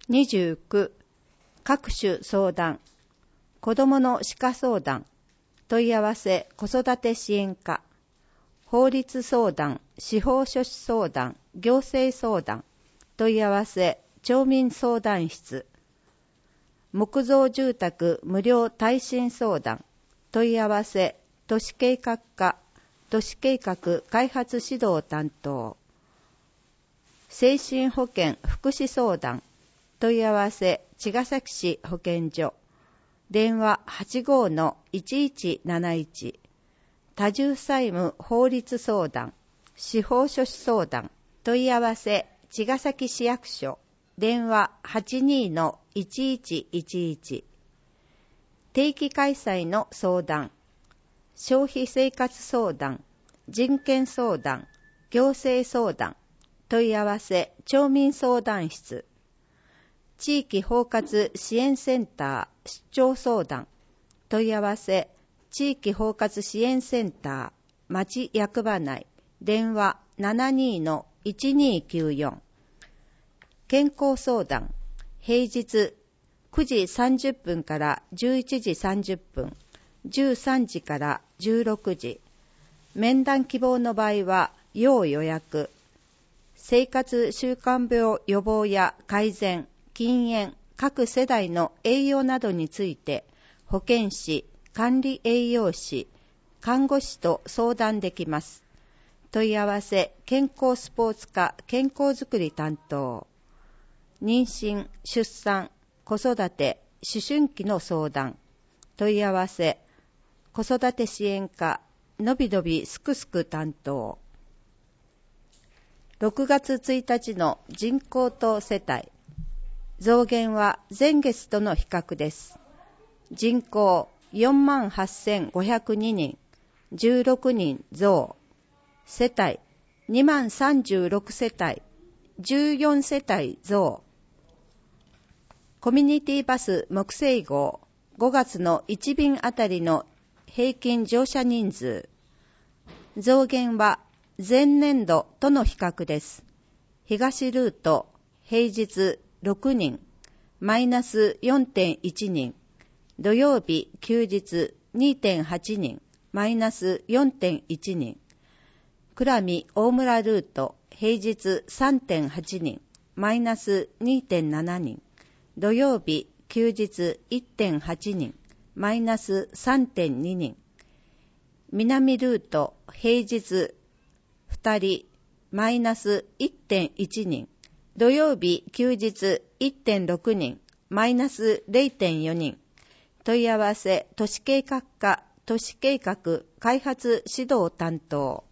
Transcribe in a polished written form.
29、各種相談、子どもの歯科相談、問い合わせ子育て支援課、法律相談、司法書士相談、行政相談、問い合わせ町民相談室、木造住宅無料耐震相談、問い合わせ都市計画課、都市計画開発指導担当、精神保健福祉相談、問い合わせ茅ヶ崎市保健所、電話 85-1171、多重債務法律相談、司法書士相談、問い合わせ茅ヶ崎市役所、電話 82-1111、定期開催の相談、消費生活相談、人権相談、行政相談、問い合わせ町民相談室、地域包括支援センター出張相談、問い合わせ地域包括支援センター町役場内、電話 72-1294、健康相談、平日9時30分から11時30分、13時から16時、面談希望の場合は要予約、生活習慣病予防や改善、禁煙、各世代の栄養などについて保健師、管理栄養士、看護師と相談できます。問い合わせ健康スポーツ科健康づくり担当、妊娠、出産、子育て、思春期の相談、問い合わせ子育て支援課のびのびすくすく担当。6月1日の人口と世帯、増減は前月との比較です。人口 48,502 人、16人増。世帯 2036 世帯、14世帯増。コミュニティバス木星号5月の1便あたりの平均乗車人数、増減は前年度との比較です。東ルート平日6人、マイナス 4.1 人、土曜日休日 2.8 人、マイナス 4.1 人、倉見大村ルート平日 3.8 人、マイナス 2.7 人、土曜日休日 1.8 人、マイナス 3.2 人、南ルート平日2人、マイナス 1.1 人、土曜日休日 1.6 人、マイナス 0.4 人、問い合わせ都市計画課都市計画開発指導担当。